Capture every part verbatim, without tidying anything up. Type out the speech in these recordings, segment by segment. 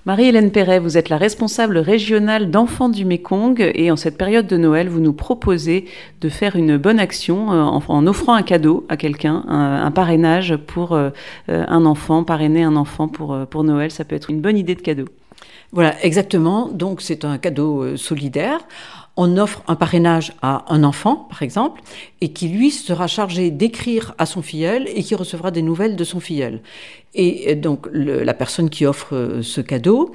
Marie-Hélène Perret, vous êtes la responsable régionale d'Enfants du Mékong et en cette période de Noël, vous nous proposez de faire une bonne action euh, en, en offrant un cadeau à quelqu'un, un, un parrainage pour euh, un enfant, parrainer un enfant pour, euh, pour Noël. Ça peut être une bonne idée de cadeau. Voilà, exactement. Donc c'est un cadeau euh, solidaire. On offre un parrainage à un enfant, par exemple, et qui, lui, sera chargé d'écrire à son filleul et qui recevra des nouvelles de son filleul. Et donc, le, la personne qui offre ce cadeau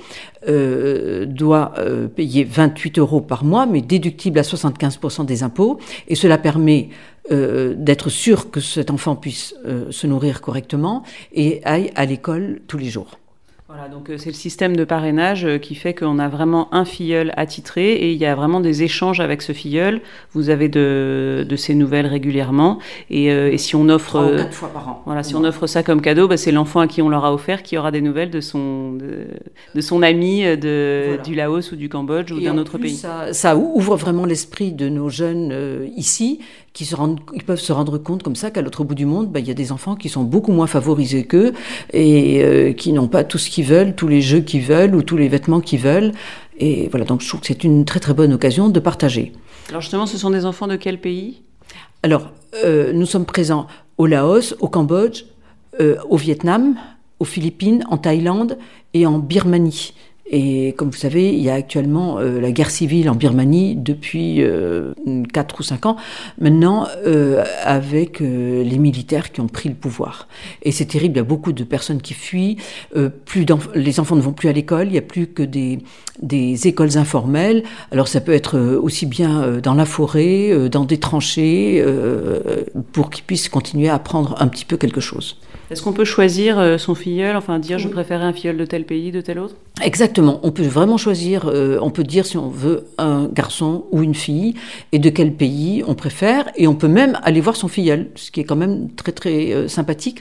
euh, doit euh, payer vingt-huit euros par mois, mais déductible à soixante-quinze pour cent des impôts. Et cela permet euh, d'être sûr que cet enfant puisse euh, se nourrir correctement et aille à l'école tous les jours. Voilà, donc c'est le système de parrainage qui fait qu'on a vraiment un filleul attitré et il y a vraiment des échanges avec ce filleul. Vous avez de, de ces nouvelles régulièrement et, euh, et si on offre trois ou quatre fois par an. Voilà, si on offre ça comme cadeau, bah, c'est l'enfant à qui on l'aura offert qui aura des nouvelles de son de, de son ami de voilà. du Laos ou du Cambodge ou et d'un autre plus, pays. Ça, ça ouvre vraiment l'esprit de nos jeunes euh, ici, qui se rendent, ils peuvent se rendre compte comme ça qu'à l'autre bout du monde, bah, il y a des enfants qui sont beaucoup moins favorisés qu'eux et euh, qui n'ont pas tout ce qu'ils veulent, tous les jeux qu'ils veulent ou tous les vêtements qu'ils veulent. Et voilà, donc je trouve que c'est une très très bonne occasion de partager. Alors justement, ce sont des enfants de quel pays ? Alors, euh, nous sommes présents au Laos, au Cambodge, euh, au Vietnam, aux Philippines, en Thaïlande et en Birmanie. Et comme vous savez, il y a actuellement euh, la guerre civile en Birmanie depuis euh, quatre ou cinq ans maintenant euh, avec euh, les militaires qui ont pris le pouvoir. Et c'est terrible, il y a beaucoup de personnes qui fuient, euh, plus d'enf- les enfants ne vont plus à l'école, il n'y a plus que des, des écoles informelles. Alors ça peut être aussi bien euh, dans la forêt, euh, dans des tranchées, euh, pour qu'ils puissent continuer à apprendre un petit peu quelque chose. Est-ce qu'on peut choisir son filleul, enfin dire je préférais un filleul de tel pays, de tel autre ? Exactement, on peut vraiment choisir, euh, on peut dire si on veut un garçon ou une fille et de quel pays on préfère et on peut même aller voir son filleul, ce qui est quand même très très euh, sympathique.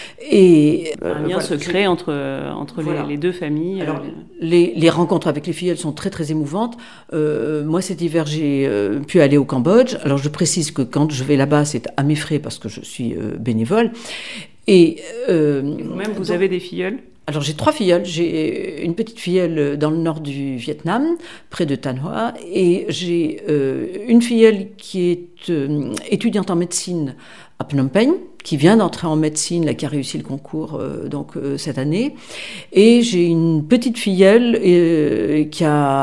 Et euh, un lien voilà, se crée entre, entre voilà. les, les deux familles. Alors, les, les rencontres avec les filleuls sont très très émouvantes. Euh, moi cet hiver j'ai euh, pu aller au Cambodge. Alors je précise que quand je vais là-bas c'est à mes frais parce que je suis euh, bénévole. Et, euh, et vous-même, vous donc, avez des filleuls ? Alors j'ai trois filleuls. J'ai une petite filleule dans le nord du Vietnam, près de Thanh Hoa, et j'ai euh, une filleule qui est euh, étudiante en médecine à Phnom Penh, qui vient d'entrer en médecine, là, qui a réussi le concours euh, donc euh, cette année. Et j'ai une petite filleule euh, qui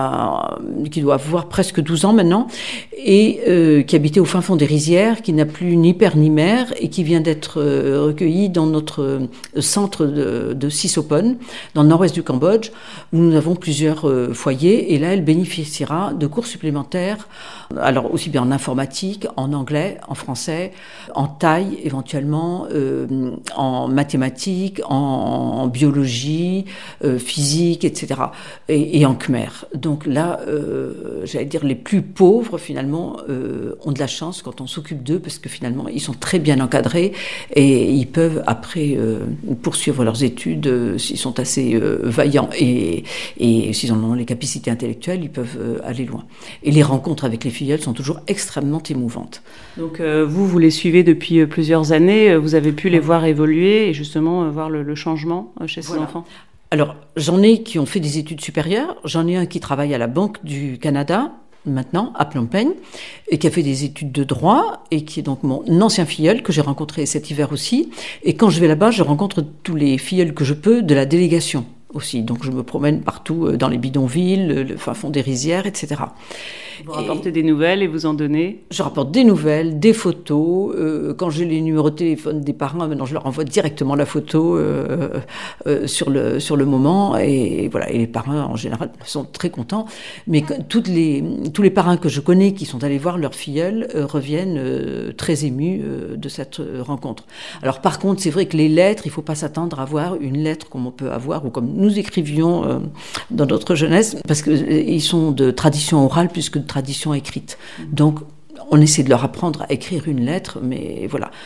a, qui doit avoir presque douze ans maintenant, et euh, qui habitait au fin fond des rizières, qui n'a plus ni père ni mère, et qui vient d'être euh, recueillie dans notre euh, centre de, de Sisopon, dans le nord-ouest du Cambodge, où nous avons plusieurs euh, foyers. Et là, elle bénéficiera de cours supplémentaires, alors aussi bien en informatique, en anglais, en français, en thaï éventuellement, Euh, en mathématiques, en, en biologie, euh, physique, et cetera. Et, et en khmer. Donc là, euh, j'allais dire, les plus pauvres, finalement, euh, ont de la chance quand on s'occupe d'eux, parce que finalement, ils sont très bien encadrés et ils peuvent après euh, poursuivre leurs études euh, s'ils sont assez euh, vaillants et, et s'ils en ont les capacités intellectuelles, ils peuvent euh, aller loin. Et les rencontres avec les filleuls sont toujours extrêmement émouvantes. Donc euh, vous, vous les suivez depuis euh, plusieurs années. Vous avez pu les voir évoluer et justement voir le, le changement chez ces voilà. enfants ? Alors, j'en ai qui ont fait des études supérieures. J'en ai un qui travaille à la Banque du Canada, maintenant, à Phnom Penh, et qui a fait des études de droit, et qui est donc mon ancien filleul, que j'ai rencontré cet hiver aussi. Et quand je vais là-bas, je rencontre tous les filleuls que je peux de la délégation aussi. Donc, je me promène partout dans les bidonvilles, le fin fond des rizières, et cetera. Vous rapportez et des nouvelles et vous en donnez ? Je rapporte des nouvelles, des photos. Euh, quand j'ai les numéros de téléphone des parents, maintenant je leur envoie directement la photo euh, euh, sur le sur le moment. Et voilà. Et les parents en général sont très contents. Mais toutes les tous les parrains que je connais qui sont allés voir leur filleule euh, reviennent euh, très émus euh, de cette rencontre. Alors par contre, c'est vrai que les lettres, il faut pas s'attendre à voir une lettre comme on peut avoir ou comme nous écrivions euh, dans notre jeunesse, parce que euh, ils sont de tradition orale plus que de tradition écrite. Donc, on essaie de leur apprendre à écrire une lettre, mais voilà.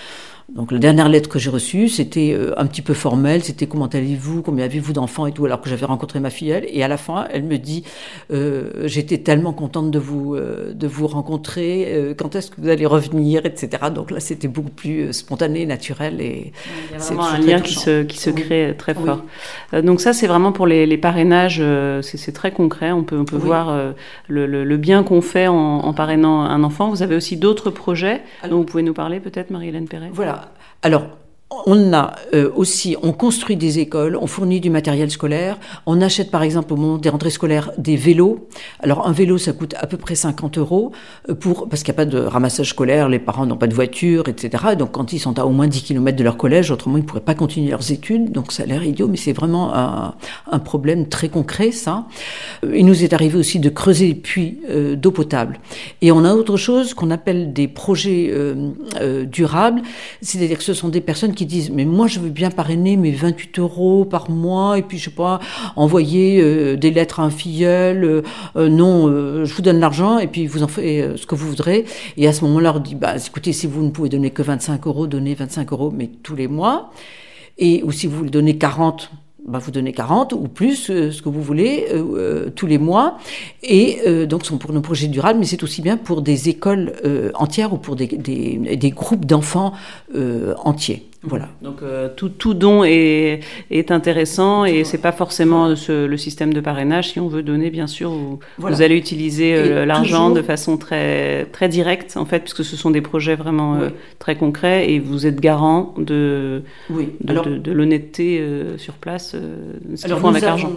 Donc la dernière lettre que j'ai reçue, c'était euh, un petit peu formel, c'était comment allez-vous, combien avez-vous d'enfants et tout, alors que j'avais rencontré ma filleule. Et à la fin, elle me dit, euh, j'étais tellement contente de vous, euh, de vous rencontrer, euh, quand est-ce que vous allez revenir, et cetera. Donc là, c'était beaucoup plus spontané, naturel. Et il y a vraiment un lien qui se, qui se crée oui. très fort. Oui. Euh, donc ça, c'est vraiment pour les, les parrainages, euh, c'est, c'est très concret. On peut, on peut oui. voir euh, le, le, le bien qu'on fait en, en parrainant un enfant. Vous avez aussi d'autres projets alors, dont vous pouvez nous parler peut-être, Marie-Hélène Perret. Voilà. Alors, on a euh, aussi, on construit des écoles, on fournit du matériel scolaire, on achète par exemple au moment des rentrées scolaires des vélos. Alors un vélo, ça coûte à peu près cinquante euros, pour, parce qu'il n'y a pas de ramassage scolaire, les parents n'ont pas de voiture, et cetera. Et donc quand ils sont à au moins dix kilomètres de leur collège, autrement ils ne pourraient pas continuer leurs études, donc ça a l'air idiot, mais c'est vraiment un, un problème très concret, ça. Il nous est arrivé aussi de creuser des puits euh, d'eau potable. Et on a autre chose qu'on appelle des projets euh, euh, durables, c'est-à-dire que ce sont des personnes qui disent, mais moi je veux bien parrainer mes vingt-huit euros par mois, et puis je sais pas, envoyer euh, des lettres à un filleul, euh, euh, non, euh, je vous donne l'argent, et puis vous en faites euh, ce que vous voudrez. Et à ce moment-là, on dit, bah écoutez, si vous ne pouvez donner que vingt-cinq euros, donnez vingt-cinq euros, mais tous les mois. Et ou si vous voulez donner quarante, bah vous donnez quarante ou plus, euh, ce que vous voulez, euh, euh, tous les mois. Et euh, donc, ce sont pour nos projets durables, mais c'est aussi bien pour des écoles euh, entières ou pour des, des, des groupes d'enfants euh, entiers. Voilà. Donc euh, tout, tout don est, est intéressant et c'est pas forcément ce, le système de parrainage. Si on veut donner, bien sûr, vous, voilà. vous allez utiliser euh, l'argent toujours de façon très très directe en fait, puisque ce sont des projets vraiment oui. euh, très concrets et vous êtes garant de oui. de, alors, de, de l'honnêteté euh, sur place, euh, ce qu'ils font avec l'argent.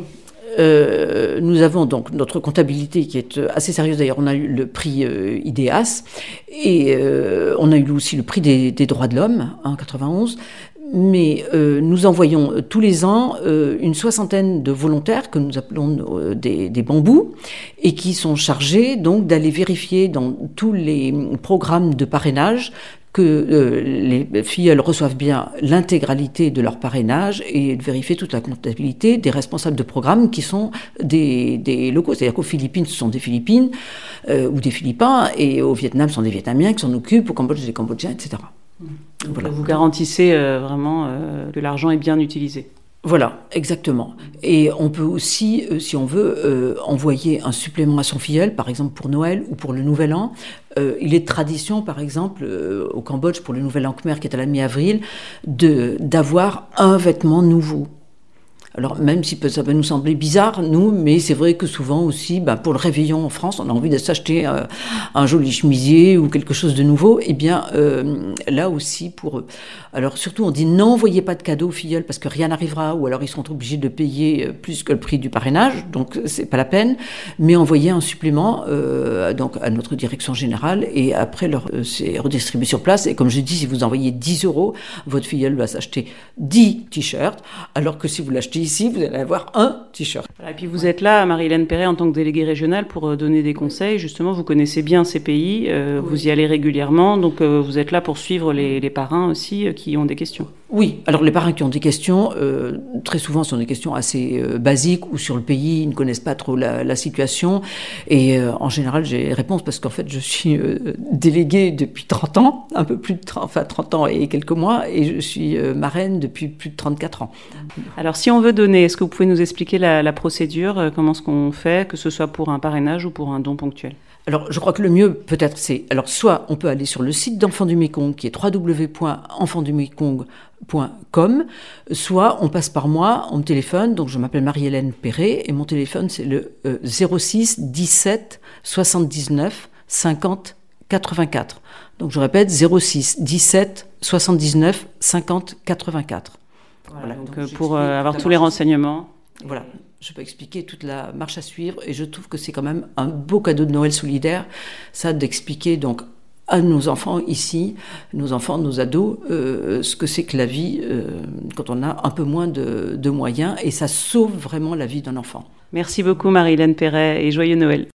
Euh, nous avons donc notre comptabilité qui est assez sérieuse. D'ailleurs, on a eu le prix euh, I D E A S et euh, on a eu aussi le prix des, des droits de l'homme en quatre-vingt-onze. Mais euh, nous envoyons tous les ans euh, une soixantaine de volontaires que nous appelons euh, des, des bambous et qui sont chargés donc d'aller vérifier dans tous les programmes de parrainage que euh, les filles reçoivent bien l'intégralité de leur parrainage et de vérifier toute la comptabilité des responsables de programme qui sont des, des locaux. C'est-à-dire qu'aux Philippines, ce sont des Philippines euh, ou des Philippins, et au Vietnam, ce sont des Vietnamiens qui s'en occupent, au Cambodge, des Cambodgiens, et cetera. Donc, voilà. Vous garantissez euh, vraiment euh, que l'argent est bien utilisé. Voilà, exactement. Et on peut aussi, euh, si on veut, euh, envoyer un supplément à son filleul, par exemple pour Noël ou pour le Nouvel An. Euh, il est de tradition, par exemple, euh, au Cambodge, pour le Nouvel An Khmer, qui est à la mi-avril, de, d'avoir un vêtement nouveau. Alors, même si ça peut nous sembler bizarre, nous, mais c'est vrai que souvent aussi, ben, pour le réveillon en France, on a envie de s'acheter euh, un joli chemisier ou quelque chose de nouveau. Eh bien, euh, là aussi, pour eux. Alors, surtout, on dit n'envoyez pas de cadeaux aux filleuls parce que rien n'arrivera, ou alors ils seront obligés de payer plus que le prix du parrainage, donc c'est pas la peine. Mais envoyer un supplément euh, donc à notre direction générale et après, leur, euh, c'est redistribué sur place. Et comme je dis, si vous envoyez dix euros, votre filleul va s'acheter dix t-shirts, alors que si vous l'achetez ici, vous allez avoir un t-shirt. Voilà, et puis vous êtes là, Marie-Hélène Perret, en tant que déléguée régionale pour donner des conseils. Justement, vous connaissez bien ces pays, euh, oui. vous y allez régulièrement, donc euh, vous êtes là pour suivre les, les parrains aussi euh, qui ont des questions. Oui, alors les parrains qui ont des questions, euh, très souvent ce sont des questions assez euh, basiques ou sur le pays, ils ne connaissent pas trop la, la situation. Et euh, en général, j'ai les réponses parce qu'en fait, je suis euh, déléguée depuis trente ans, un peu plus de trente, enfin trente ans et quelques mois, et je suis euh, marraine depuis plus de trente-quatre ans. Alors si on veut donner, est-ce que vous pouvez nous expliquer la, la procédure, euh, comment est-ce qu'on fait, que ce soit pour un parrainage ou pour un don ponctuel ? Alors, je crois que le mieux, peut-être, c'est... Alors, soit on peut aller sur le site d'Enfants du Mékong, qui est w w w point enfants du mékong point com, soit on passe par moi, on me téléphone, donc je m'appelle Marie-Hélène Perret, et mon téléphone, c'est le euh, zéro six dix-sept soixante-dix-neuf cinquante quatre-vingt-quatre. Donc, je répète, zéro six dix-sept soixante-dix-neuf cinquante quatre-vingt-quatre. Voilà, donc, donc pour euh, avoir tous les renseignements... Voilà, je peux expliquer toute la marche à suivre et je trouve que c'est quand même un beau cadeau de Noël solidaire, ça d'expliquer donc à nos enfants ici, nos enfants, nos ados, euh, ce que c'est que la vie euh, quand on a un peu moins de, de moyens, et ça sauve vraiment la vie d'un enfant. Merci beaucoup Marie-Hélène Perret et joyeux Noël.